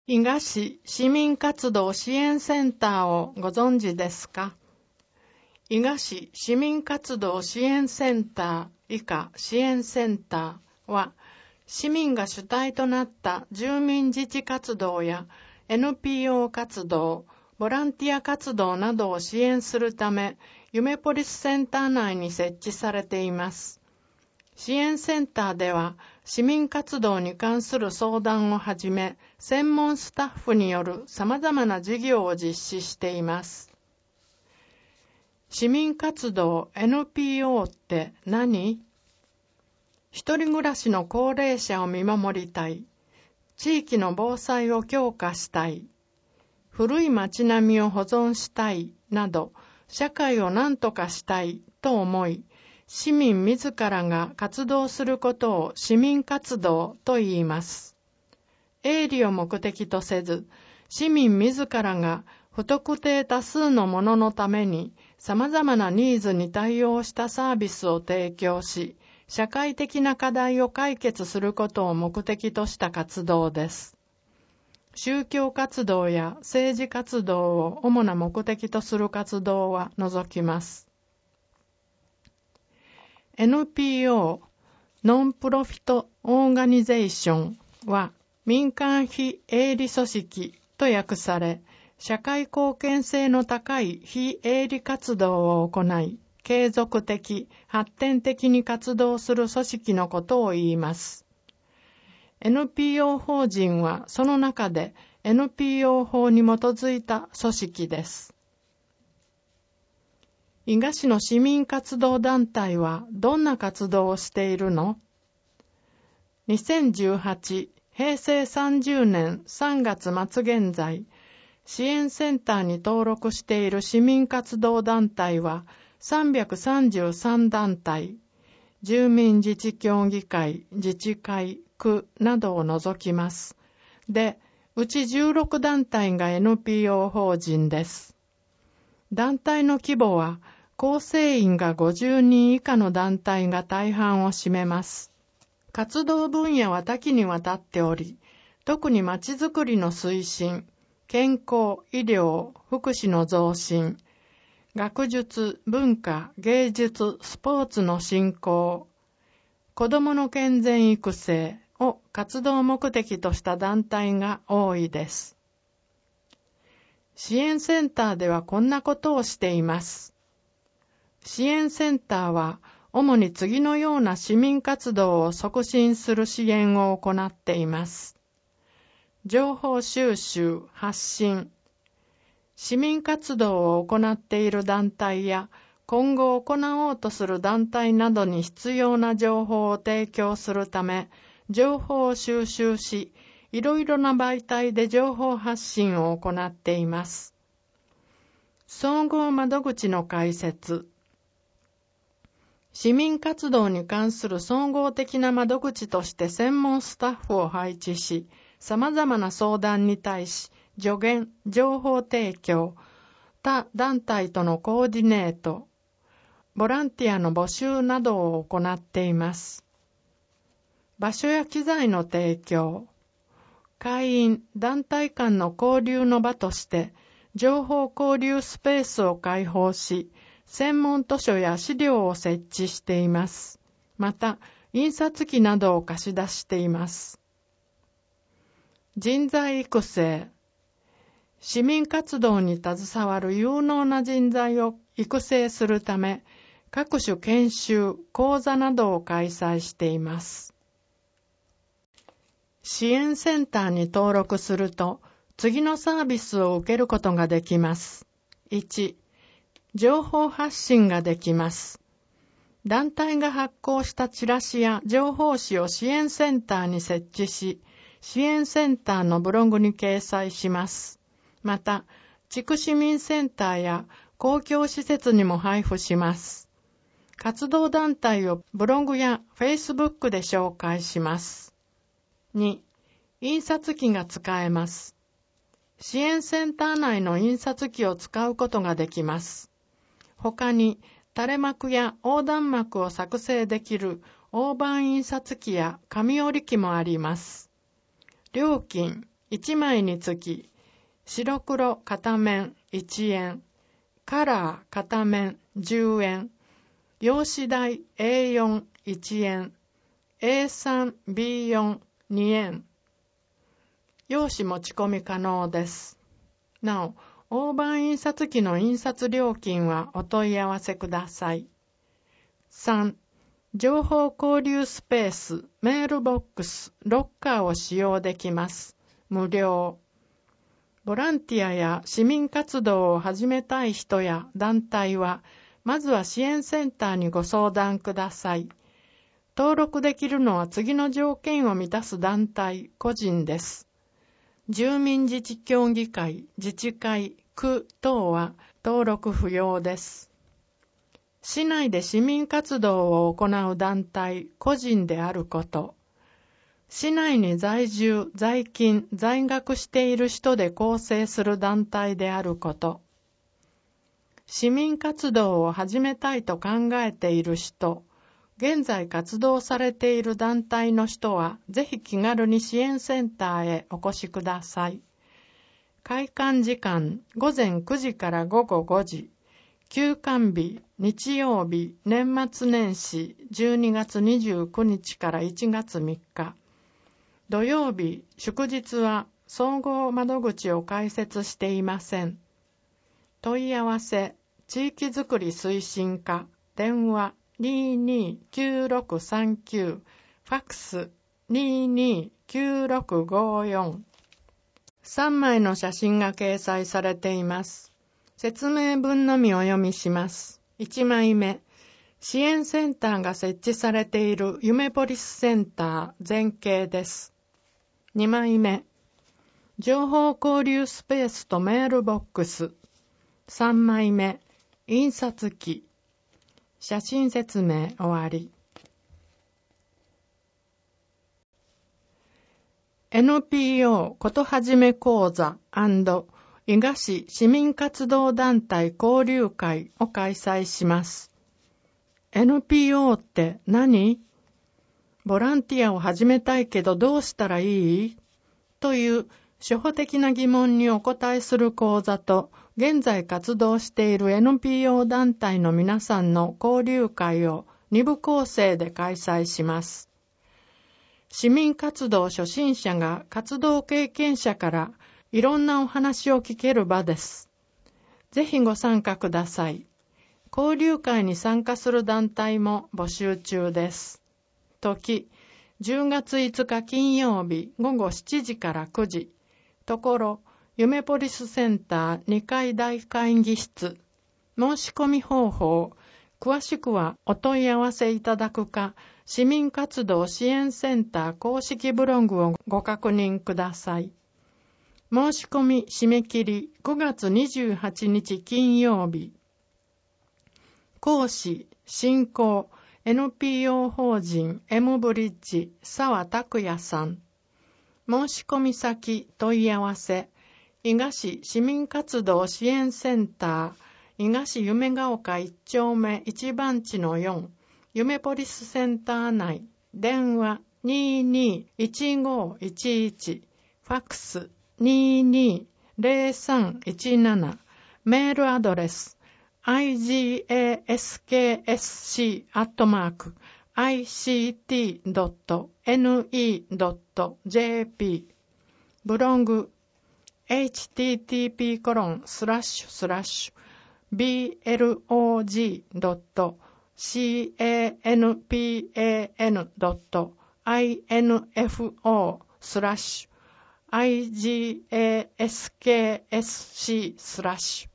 伊賀市市民活動支援センターをご存知ですか？伊賀市市民活動支援センター以下支援センターは、市民が主体となった住民自治活動や NPO 活動、ボランティア活動などを支援するため、ゆめポリスセンター内に設置されています。支援センターでは、市民活動に関する相談をはじめ、専門スタッフによる様々な事業を実施しています。市民活動 NPO って何？一人暮らしの高齢者を見守りたい。地域の防災を強化したい。古い街並みを保存したい。など、社会を何とかしたいと思い、市民自らが活動することを市民活動と言います。営利を目的とせず、市民自らが不特定多数のもののために様々なニーズに対応したサービスを提供し、社会的な課題を解決することを目的とした活動です。宗教活動や政治活動を主な目的とする活動は除きます。NPO、ノンプロフィットオーガニゼーションは民間非営利組織と訳され、社会貢献性の高い非営利活動を行い、継続的、発展的に活動する組織のことを言います。NPO 法人はその中で NPO 法に基づいた組織です。伊賀市の市民活動団体はどんな活動をしているの？ 2018 平成30年3月末現在、支援センターに登録している市民活動団体は333団体、住民自治協議会、自治会、区などを除きます。で、うち16団体が NPO 法人です。団体の規模は、構成員が50人以下の団体が大半を占めます。活動分野は多岐にわたっており、特にまちづくりの推進、健康、医療、福祉の増進、学術、文化、芸術、スポーツの振興、子どもの健全育成を活動目的とした団体が多いです。支援センターではこんなことをしています。支援センターは主に次のような市民活動を促進する支援を行っています。情報収集、発信、市民活動を行っている団体や今後行おうとする団体などに必要な情報を提供するため、情報を収集し、いろいろな媒体で情報発信を行っています。総合窓口の開設。市民活動に関する総合的な窓口として専門スタッフを配置し、様々な相談に対し、助言、情報提供、他団体とのコーディネート、ボランティアの募集などを行っています。場所や機材の提供、会員、団体間の交流の場として、情報交流スペースを開放し、専門図書や資料を設置しています。また、印刷機などを貸し出しています。人材育成。市民活動に携わる有能な人材を育成するため、各種研修、講座などを開催しています。支援センターに登録すると、次のサービスを受けることができます。1、情報発信ができます。団体が発行したチラシや情報誌を支援センターに設置し、支援センターのブログに掲載します。また、地区市民センターや公共施設にも配布します。活動団体をブログやフェイスブックで紹介します。2、印刷機が使えます。支援センター内の印刷機を使うことができます。他に、垂れ幕や横断幕を作成できる大判印刷機や紙折り機もあります。料金、 1枚につき白黒片面1円、カラー片面10円、用紙代 A4 1円、A3、B4 2円。用紙持ち込み可能です。なお、大判印刷機の印刷料金はお問い合わせください。3、情報交流スペース、メールボックス、ロッカーを使用できます。無料。ボランティアや市民活動を始めたい人や団体は、まずは支援センターにご相談ください。登録できるのは次の条件を満たす団体、個人です。住民自治協議会、自治会、区等は登録不要です。市内で市民活動を行う団体、個人であること。市内に在住、在勤、在学している人で構成する団体であること。市民活動を始めたいと考えている人、現在活動されている団体の人は、ぜひ気軽に支援センターへお越しください。開館時間、午前9時から午後5時。休館日、日曜日、年末年始、12月29日から1月3日。土曜日、祝日は総合窓口を開設していません。問い合わせ、地域づくり推進課、電話229639、ファックス229654。3枚の写真が掲載されています。説明文のみお読みします。1枚目、支援センターが設置されている夢ポリスセンター全景です。2枚目、情報交流スペースとメールボックス。3枚目、印刷機。写真説明終わり。NPO ことはじめ講座&伊賀市市民活動団体交流会を開催します。NPO って何？ボランティアを始めたいけどどうしたらいい？という初歩的な疑問にお答えする講座と、現在活動している NPO 団体の皆さんの交流会を2部構成で開催します。市民活動初心者が活動経験者からいろんなお話を聞ける場です。ぜひご参加ください。交流会に参加する団体も募集中です。時、10月5日金曜日午後7時から9時。ところ、夢ポリスセンター2階大会議室。申し込み方法、詳しくはお問い合わせいただくか、市民活動支援センター公式ブログをご確認ください。申し込み締め切り9月28日金曜日。講師、進行、NPO 法人 M ブリッジ澤拓也さん。申し込み先問い合わせ、伊賀市市民活動支援センター、伊賀市夢ヶ丘1丁目1番地の4、夢ポリスセンター内、電話221511、ファックス220317、メールアドレス、igasksit.ict.ne.jp ブログ blog.http://blog.canpan.info/igaskc/